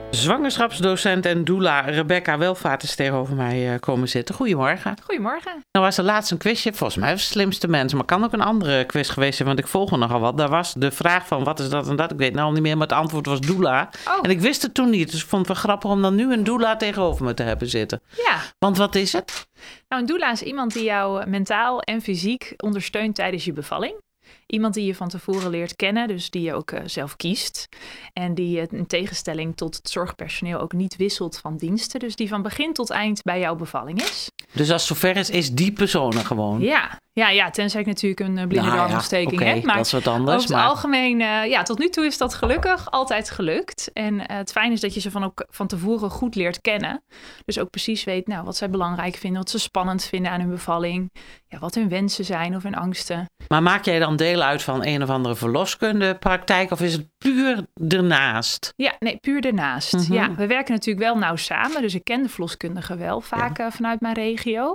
Zwangerschapsdocent en doula Rebecca Welvaart is tegenover mij komen zitten. Goedemorgen. Goedemorgen. Nou was er laatst een quizje, volgens mij was het slimste mensen, maar kan ook een andere quiz geweest zijn, want ik volg er nogal wat. Daar was de vraag van wat is dat en dat, ik weet nou al niet meer, maar het antwoord was doula. Oh. En ik wist het toen niet, dus ik vond het wel grappig om dan nu een doula tegenover me te hebben zitten. Ja. Want wat is het? Nou, een doula is iemand die jou mentaal en fysiek ondersteunt tijdens je bevalling. Iemand die je van tevoren leert kennen, dus die je ook zelf kiest. En die in tegenstelling tot het zorgpersoneel ook niet wisselt van diensten. Dus die van begin tot eind bij jouw bevalling is. Dus als het zover is die persoon er gewoon? Ja, tenzij ik natuurlijk een blinde darmontsteking heb. Maar dat is wat anders. over het algemeen, tot nu toe is dat gelukkig altijd gelukt. En het fijn is dat je ze van tevoren goed leert kennen. Dus ook precies weet wat zij belangrijk vinden, wat ze spannend vinden aan hun bevalling. Ja, wat hun wensen zijn of hun angsten. Maar maak jij dan deel uit van een of andere verloskundepraktijk of is het puur ernaast? Ja, nee, puur ernaast. Mm-hmm. Ja, we werken natuurlijk wel nauw samen. Dus ik ken de verloskundigen wel vaak vanuit mijn regio.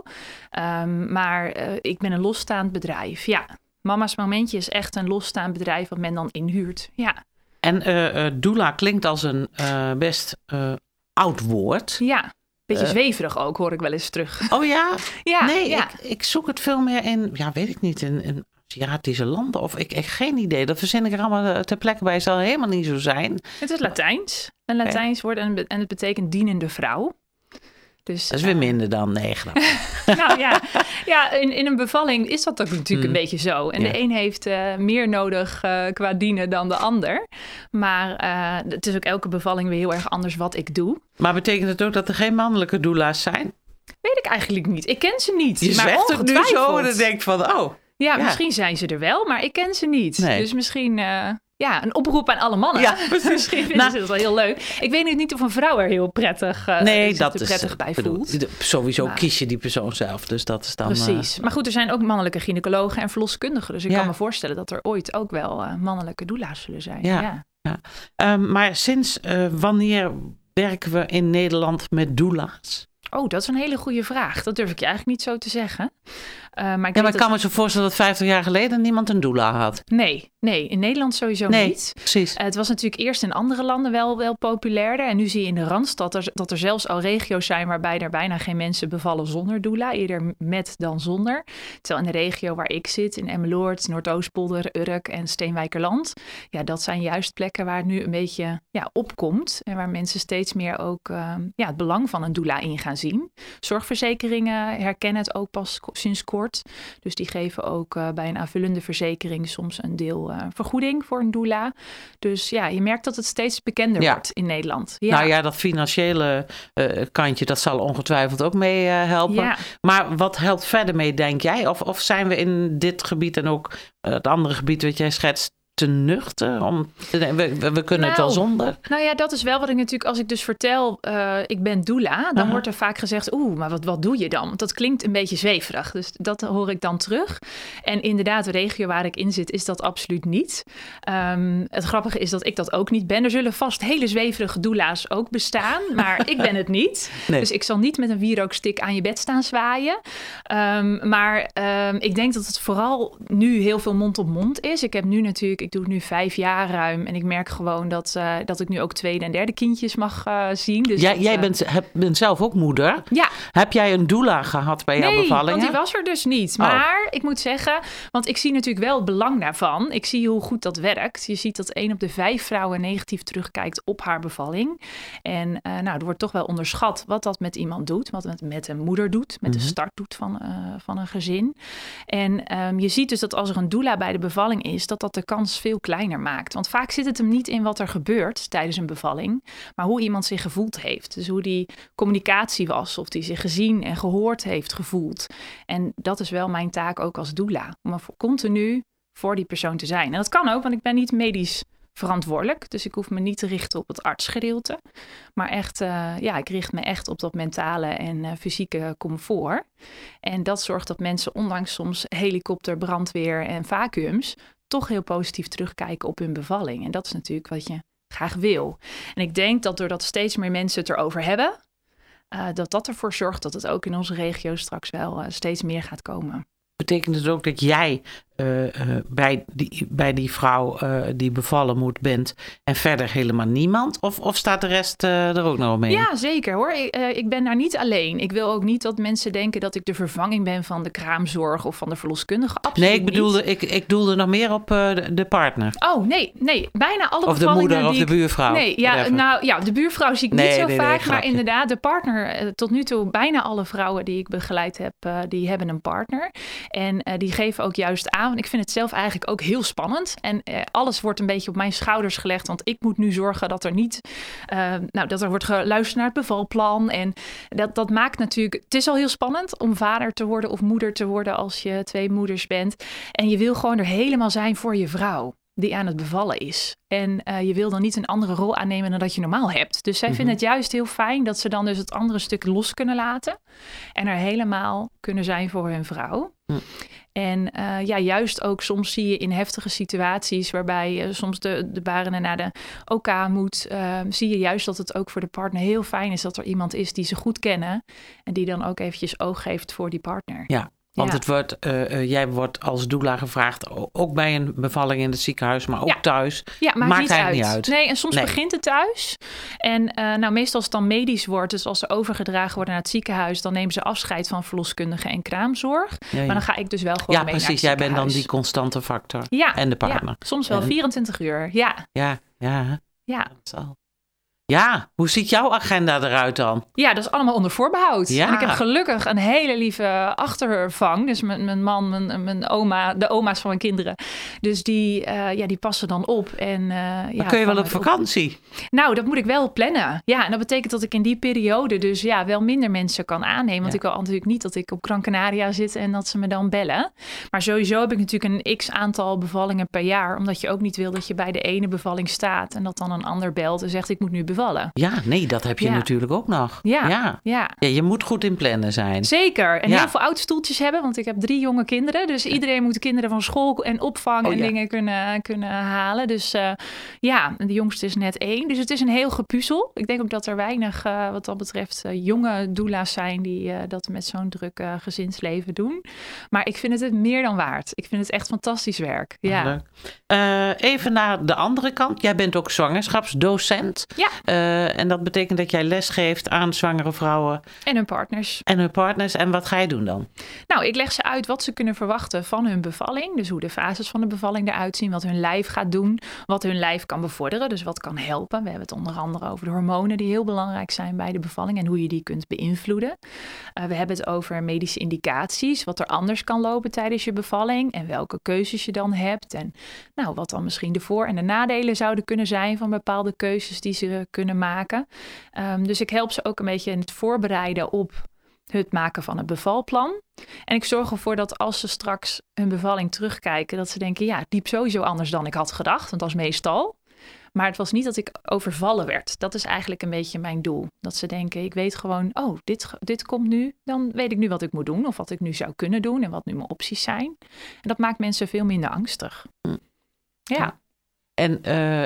Maar ik ben een losstaand bedrijf. Ja, Mama's Momentje is echt een losstaand bedrijf wat men dan inhuurt. Ja. En doula klinkt als een best oud woord. Ja. Beetje zweverig ook, hoor ik wel eens terug. Oh ja? Ja, nee, ja. Ik zoek het veel meer in, weet ik niet, in Aziatische landen. Of ik geen idee. Dat verzin ik er allemaal ter plekke bij. Zal helemaal niet zo zijn. Het is Latijns. Een Latijns woord en het betekent dienende vrouw. Dus, dat is weer minder dan 9. Nou ja, in een bevalling is dat ook natuurlijk een beetje zo. En de een heeft meer nodig qua dienen dan de ander. Maar het is ook elke bevalling weer heel erg anders wat ik doe. Maar betekent het ook dat er geen mannelijke doula's zijn? Weet ik eigenlijk niet. Ik ken ze niet. Je maar zegt het nu zo en dan denk ik van, Ja, misschien zijn ze er wel, maar ik ken ze niet. Nee. Dus misschien... een oproep aan alle mannen. Ja, precies. Misschien vinden ze dat wel heel leuk. Ik weet niet of een vrouw er heel prettig, prettig bij voelt. Sowieso kies je die persoon zelf. Dus dat is dan... Precies. Maar goed, er zijn ook mannelijke gynaecologen en verloskundigen. Dus ik kan me voorstellen dat er ooit ook wel mannelijke doula's zullen zijn. Ja. Maar sinds wanneer werken we in Nederland met doula's? Oh, dat is een hele goede vraag. Dat durf ik je eigenlijk niet zo te zeggen. Maar ik kan me zo voorstellen dat 50 jaar geleden niemand een doula had. Nee, in Nederland sowieso niet. Precies. Het was natuurlijk eerst in andere landen wel populairder. En nu zie je in de Randstad dat er zelfs al regio's zijn waarbij er bijna geen mensen bevallen zonder doula. Eerder met dan zonder. Terwijl in de regio waar ik zit, in Emmeloord, Noordoostpolder, Urk en Steenwijkerland. Ja, dat zijn juist plekken waar het nu een beetje opkomt. En waar mensen steeds meer ook het belang van een doula in gaan zien. Zorgverzekeringen herkennen het ook pas sinds kort. Dus die geven ook bij een aanvullende verzekering soms een deel vergoeding voor een doula. Dus je merkt dat het steeds bekender wordt in Nederland. Ja. Nou ja, dat financiële kantje, dat zal ongetwijfeld ook mee helpen. Ja. Maar wat helpt verder mee, denk jij? Of zijn we in dit gebied en ook het andere gebied wat jij schetst te nuchter? We kunnen het wel zonder. Nou ja, dat is wel wat ik natuurlijk, als ik dus vertel, ik ben doula, dan wordt er vaak gezegd, maar wat doe je dan? Want dat klinkt een beetje zweverig. Dus dat hoor ik dan terug. En inderdaad, de regio waar ik in zit, is dat absoluut niet. Het grappige is dat ik dat ook niet ben. Er zullen vast hele zweverige doula's ook bestaan, maar ik ben het niet. Nee. Dus ik zal niet met een wierookstick aan je bed staan zwaaien. Maar ik denk dat het vooral nu heel veel mond op mond is. Ik doe het nu 5 jaar ruim. En ik merk gewoon dat ik nu ook tweede en derde kindjes mag zien. Dus jij bent zelf ook moeder. Ja. Heb jij een doula gehad bij jouw bevalling? Nee, want die was er dus niet. Maar ik moet zeggen, want ik zie natuurlijk wel het belang daarvan. Ik zie hoe goed dat werkt. Je ziet dat 1 op de 5 vrouwen negatief terugkijkt op haar bevalling. En er wordt toch wel onderschat wat dat met iemand doet. Wat het met een moeder doet. Met de start doet van een gezin. En je ziet dus dat als er een doula bij de bevalling is, dat de kans veel kleiner maakt. Want vaak zit het hem niet in wat er gebeurt tijdens een bevalling, maar hoe iemand zich gevoeld heeft. Dus hoe die communicatie was, of die zich gezien en gehoord heeft gevoeld. En dat is wel mijn taak ook als doula, om continu voor die persoon te zijn. En dat kan ook, want ik ben niet medisch verantwoordelijk. Dus ik hoef me niet te richten op het artsgedeelte. Maar echt, ik richt me echt op dat mentale en fysieke comfort. En dat zorgt dat mensen, ondanks soms helikopter, brandweer en vacuums, toch heel positief terugkijken op hun bevalling. En dat is natuurlijk wat je graag wil. En ik denk dat doordat steeds meer mensen het erover hebben, dat ervoor zorgt dat het ook in onze regio straks wel steeds meer gaat komen. Betekent het ook dat jij bij die vrouw die bevallen bent en verder helemaal niemand? Of staat de rest er ook nog mee? Ja, zeker hoor. Ik ben daar niet alleen. Ik wil ook niet dat mensen denken dat ik de vervanging ben van de kraamzorg of van de verloskundige. Absoluut ik doelde nog meer op de partner. Oh, nee. Bijna alle of de moeder of de buurvrouw. Nee, de buurvrouw zie ik niet zo vaak. Maar inderdaad, de partner, tot nu toe bijna alle vrouwen die ik begeleid heb, die hebben een partner. En die geven ook juist aan. Ik vind het zelf eigenlijk ook heel spannend. En alles wordt een beetje op mijn schouders gelegd. Want ik moet nu zorgen dat er niet... dat er wordt geluisterd naar het bevalplan. En dat maakt natuurlijk... Het is al heel spannend om vader te worden of moeder te worden als je 2 moeders bent. En je wil gewoon er helemaal zijn voor je vrouw die aan het bevallen is. En je wil dan niet een andere rol aannemen dan dat je normaal hebt. Dus zij vinden het juist heel fijn dat ze dan dus het andere stuk los kunnen laten. En er helemaal kunnen zijn voor hun vrouw. En juist ook soms zie je in heftige situaties waarbij soms de barende naar de OK moet, zie je juist dat het ook voor de partner heel fijn is dat er iemand is die ze goed kennen en die dan ook eventjes oog geeft voor die partner. Ja. Want het wordt, jij wordt als doula gevraagd, ook bij een bevalling in het ziekenhuis, maar ook thuis. Ja, maakt eigenlijk niet uit. Nee, en soms begint het thuis. En meestal als het dan medisch wordt, dus als ze overgedragen worden naar het ziekenhuis, dan nemen ze afscheid van verloskundige en kraamzorg. Ja. Maar dan ga ik dus wel gewoon mee naar het ziekenhuis. Ja, precies. Jij bent dan die constante factor. Ja, en de partner. Ja, soms wel 24 uur. Ja. Dat zal. Ja, hoe ziet jouw agenda eruit dan? Ja, dat is allemaal onder voorbehoud. Ja. En ik heb gelukkig een hele lieve achtervang. Dus mijn man, mijn oma, de oma's van mijn kinderen. Dus die passen dan op. En, dan kun je wel op vakantie? Nou, dat moet ik wel plannen. Ja, en dat betekent dat ik in die periode dus wel minder mensen kan aannemen. Want ik wil natuurlijk niet dat ik op Gran Canaria zit en dat ze me dan bellen. Maar sowieso heb ik natuurlijk een x-aantal bevallingen per jaar. Omdat je ook niet wil dat je bij de ene bevalling staat en dat dan een ander belt en zegt ik moet nu bevallen. Ja, nee, dat heb je natuurlijk ook nog. Ja, je moet goed in plannen zijn. Zeker. En heel veel autostoeltjes hebben, want ik heb 3 jonge kinderen. Dus iedereen moet de kinderen van school en opvang en dingen kunnen halen. Dus de jongste is net 1. Dus het is een heel gepuzzel. Ik denk ook dat er weinig, wat dat betreft, jonge doula's zijn die dat met zo'n druk gezinsleven doen. Maar ik vind het meer dan waard. Ik vind het echt fantastisch werk. Ja. Even naar de andere kant. Jij bent ook zwangerschapsdocent. Ja. En dat betekent dat jij lesgeeft aan zwangere vrouwen. En hun partners. En wat ga je doen dan? Nou, ik leg ze uit wat ze kunnen verwachten van hun bevalling. Dus hoe de fases van de bevalling eruit zien. Wat hun lijf gaat doen. Wat hun lijf kan bevorderen. Dus wat kan helpen. We hebben het onder andere over de hormonen die heel belangrijk zijn bij de bevalling. En hoe je die kunt beïnvloeden. We hebben het over medische indicaties. Wat er anders kan lopen tijdens je bevalling. En welke keuzes je dan hebt. En wat dan misschien de voor- en de nadelen zouden kunnen zijn van bepaalde keuzes die ze kunnen maken. Dus ik help ze ook een beetje in het voorbereiden op het maken van een bevalplan. En ik zorg ervoor dat als ze straks hun bevalling terugkijken, dat ze denken, het liep sowieso anders dan ik had gedacht. Want dat is meestal. Maar het was niet dat ik overvallen werd. Dat is eigenlijk een beetje mijn doel. Dat ze denken, ik weet gewoon, dit komt nu. Dan weet ik nu wat ik moet doen of wat ik nu zou kunnen doen en wat nu mijn opties zijn. En dat maakt mensen veel minder angstig. Ja. En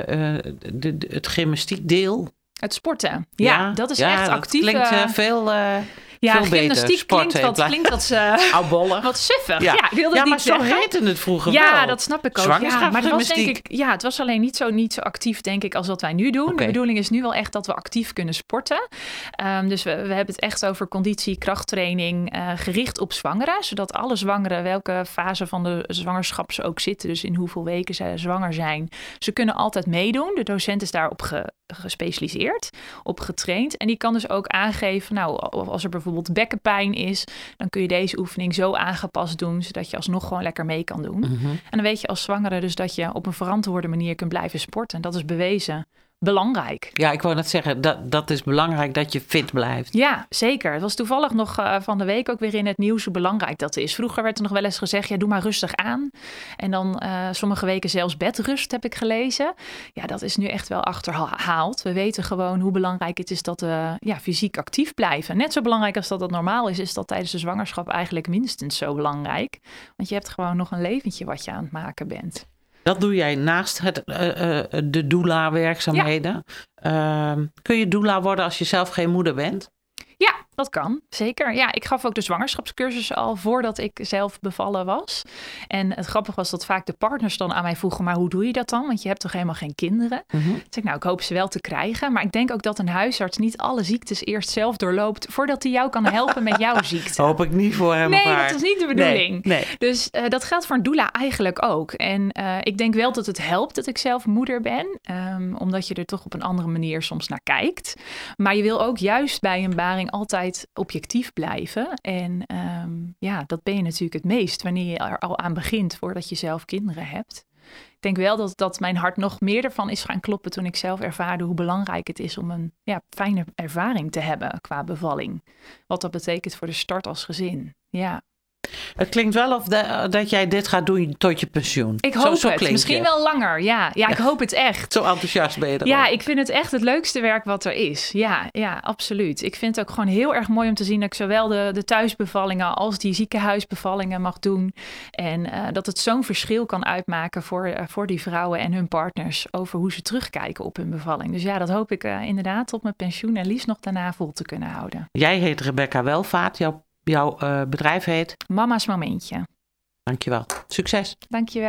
het gymnastiekdeel? Het sporten. Ja, dat is echt actief. Dat klinkt veel gymnastiek klinkt wat suffig. Ja, ik wilde het niet zeggen. Maar zo heette het vroeger wel. Ja, dat snap ik ook. Ja, maar dat was denk ik, het was alleen niet zo actief, denk ik, als wat wij nu doen. Okay. De bedoeling is nu wel echt dat we actief kunnen sporten. Dus we hebben het echt over conditie, krachttraining, gericht op zwangeren. Zodat alle zwangeren, welke fase van de zwangerschap ze ook zitten, dus in hoeveel weken ze zwanger zijn, ze kunnen altijd meedoen. De docent is daarop gespecialiseerd, op getraind. En die kan dus ook aangeven, als er bijvoorbeeld bekkenpijn is, dan kun je deze oefening zo aangepast doen, zodat je alsnog gewoon lekker mee kan doen. Mm-hmm. En dan weet je als zwangere dus dat je op een verantwoorde manier kunt blijven sporten. En dat is bewezen. Belangrijk. Ja, ik wou net zeggen, dat is belangrijk dat je fit blijft. Ja, zeker. Het was toevallig nog van de week ook weer in het nieuws hoe belangrijk dat is. Vroeger werd er nog wel eens gezegd, doe maar rustig aan. En dan sommige weken zelfs bedrust heb ik gelezen. Ja, dat is nu echt wel achterhaald. We weten gewoon hoe belangrijk het is dat we fysiek actief blijven. Net zo belangrijk als dat normaal is dat tijdens de zwangerschap eigenlijk minstens zo belangrijk. Want je hebt gewoon nog een leventje wat je aan het maken bent. Dat doe jij naast de doula-werkzaamheden. Ja. Kun je doula worden als je zelf geen moeder bent? Ja, dat kan. Zeker. Ja, ik gaf ook de zwangerschapscursus al voordat ik zelf bevallen was. En het grappige was dat vaak de partners dan aan mij vroegen, maar hoe doe je dat dan? Want je hebt toch helemaal geen kinderen? Dus ik hoop ze wel te krijgen. Maar ik denk ook dat een huisarts niet alle ziektes eerst zelf doorloopt voordat hij jou kan helpen met jouw ziekte. Hoop ik niet voor hem. Nee, dat is niet de bedoeling. Nee. Dus dat geldt voor een doula eigenlijk ook. En ik denk wel dat het helpt dat ik zelf moeder ben. Omdat je er toch op een andere manier soms naar kijkt. Maar je wil ook juist bij een baring altijd objectief blijven. En dat ben je natuurlijk het meest wanneer je er al aan begint voordat je zelf kinderen hebt. Ik denk wel dat mijn hart nog meer ervan is gaan kloppen toen ik zelf ervaarde hoe belangrijk het is om een fijne ervaring te hebben qua bevalling. Wat dat betekent voor de start als gezin. Ja. Het klinkt wel of dat jij dit gaat doen tot je pensioen. Ik hoop het. Misschien wel langer. Ja, ik hoop het echt. Zo enthousiast ben je er. Ja, ik vind het echt het leukste werk wat er is. Ja, absoluut. Ik vind het ook gewoon heel erg mooi om te zien dat ik zowel de thuisbevallingen als die ziekenhuisbevallingen mag doen. En dat het zo'n verschil kan uitmaken voor die vrouwen en hun partners over hoe ze terugkijken op hun bevalling. Dus ja, dat hoop ik inderdaad tot mijn pensioen en liefst nog daarna vol te kunnen houden. Jij heet Rebecca Welvaart. Jouw bedrijf heet? Mama's Momentje. Dankjewel. Succes. Dankjewel.